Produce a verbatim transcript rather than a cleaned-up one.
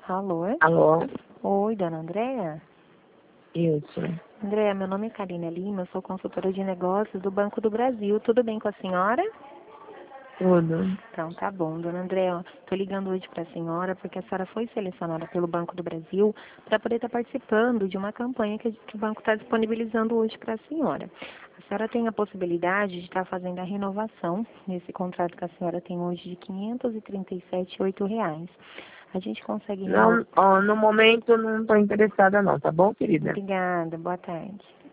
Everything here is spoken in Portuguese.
Alô? Alô? Oi, dona Andréa? Isso. Andréa, meu nome é Karina Lima, eu sou consultora de negócios do Banco do Brasil. Tudo bem com a senhora? Tudo. Então, tá bom, dona Andréa. Estou ligando hoje para a senhora porque a senhora foi selecionada pelo Banco do Brasil para poder estar participando de uma campanha que, que o banco está disponibilizando hoje para a senhora. A senhora tem a possibilidade de estar fazendo a renovação nesse contrato que a senhora tem hoje de quinhentos e trinta e sete reais e oito centavos. A gente consegue renovar. Não, ó, no momento não estou interessada não, tá bom, querida? Obrigada, boa tarde.